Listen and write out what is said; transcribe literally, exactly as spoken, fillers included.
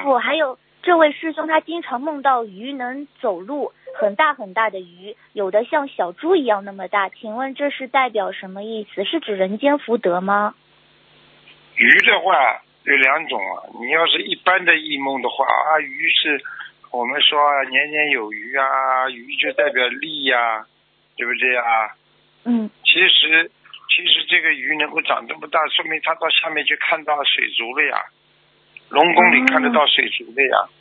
后还有这位师兄他经常梦到鱼能走路，很大很大的鱼，有的像小猪一样那么大，请问这是代表什么意思？是指人间福德吗？ 鱼的话有两种啊，你要是一般的异梦的话啊，鱼是我们说啊年年有余啊，鱼就代表利呀、啊，对不对啊？ 嗯， 其实其实这个鱼能够长这么大，说明它到下面去看到水族了呀，龙宫里看得到水族的呀。